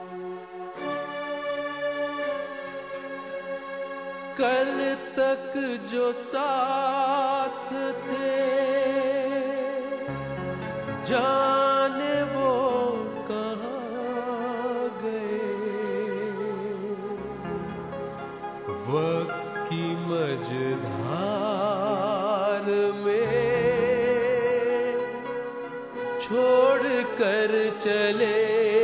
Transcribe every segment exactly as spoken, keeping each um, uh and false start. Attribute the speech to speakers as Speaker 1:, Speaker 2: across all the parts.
Speaker 1: कल तक जो साथ थे जाने वो कहाँ गए। वक्त की मझधार में छोड़ कर चले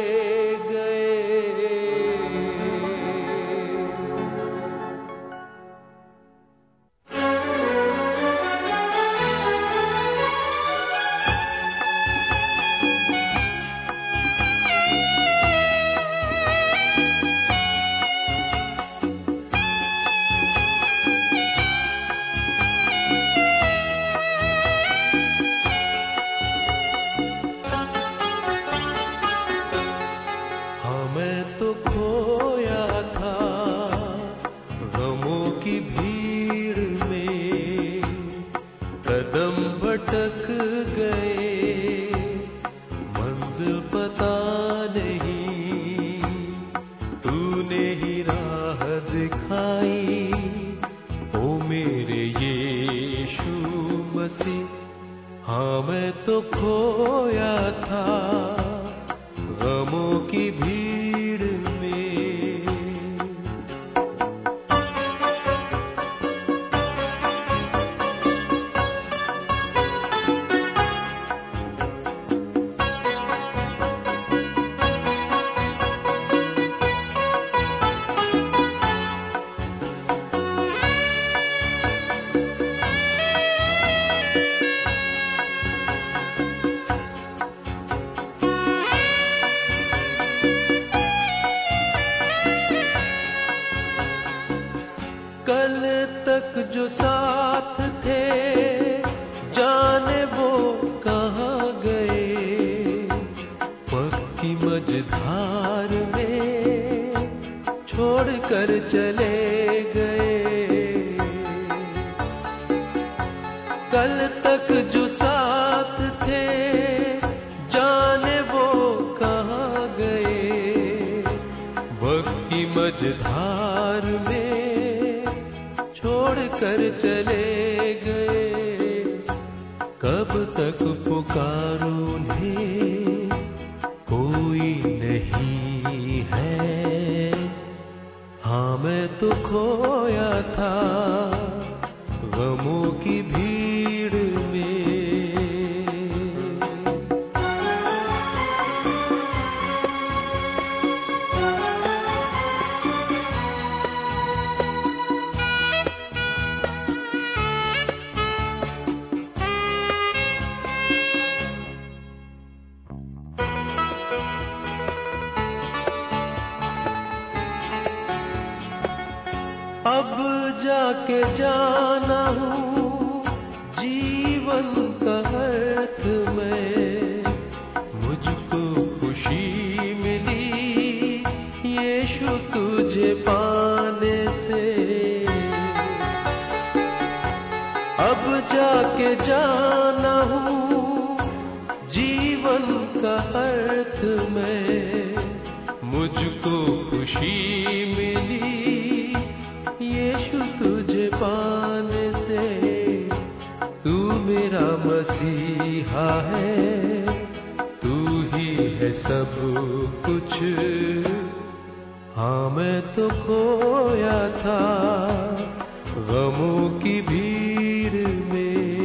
Speaker 1: भटक गए, मंजिल पता नहीं, तूने ही राह दिखाई, ओ मेरे यीशु मसीह। हाँ मैं तो खोया था गमों की भीड़ में। कल तक जो साथ थे जाने वो कहाँ गए। पक्की मझधार में छोड़ कर चले गए। कल तक जो साथ थे जाने वो कहाँ गए। पक्की मझधार में छोड़ कर चले गए। कब तक पुकारूं उन्हें, कोई नहीं है। हाँ मैं तो खोया था गमों की भीड़ में। अब जाके जाना हूँ जीवन का अर्थ में। मुझको खुशी मिली यीशु तुझे पाने से। अब जाके जाना हूँ जीवन का अर्थ में। मुझको खुशी मिली यीशु तुझे पाने से। तू मेरा मसीहा है, तू ही है सब कुछ। हाँ मैं तो खोया था गमों की भीड़ में।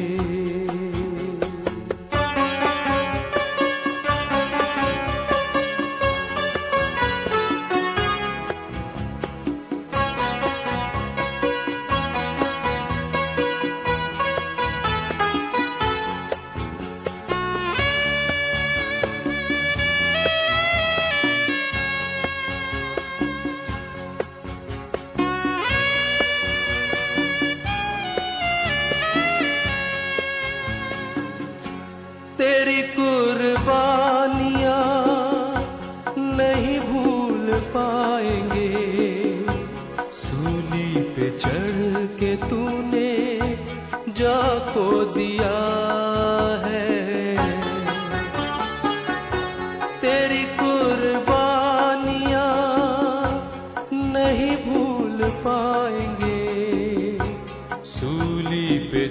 Speaker 1: तेरी कुर्बानियाँ नहीं भूल पाएंगे। सूली पे चढ़ के तूने जाको दिया है। तेरी कुर्बानियाँ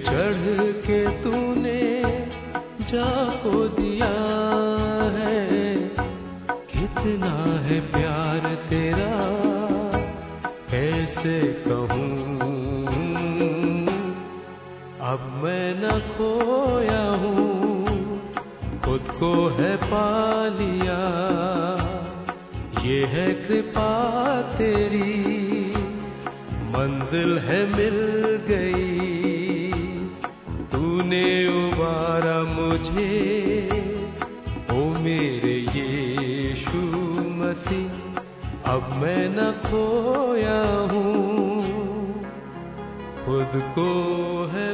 Speaker 1: चढ़ के तूने जाको दिया है, कितना है प्यार तेरा कैसे कहूँ। अब मैं न खोया हूँ, खुद को है पा लिया, ये है कृपा तेरी, मंजिल है मिल गई। तूने उबारा मुझे, ओ मेरे यीशु मसीह, अब मैं न खोया हूँ, खुद को है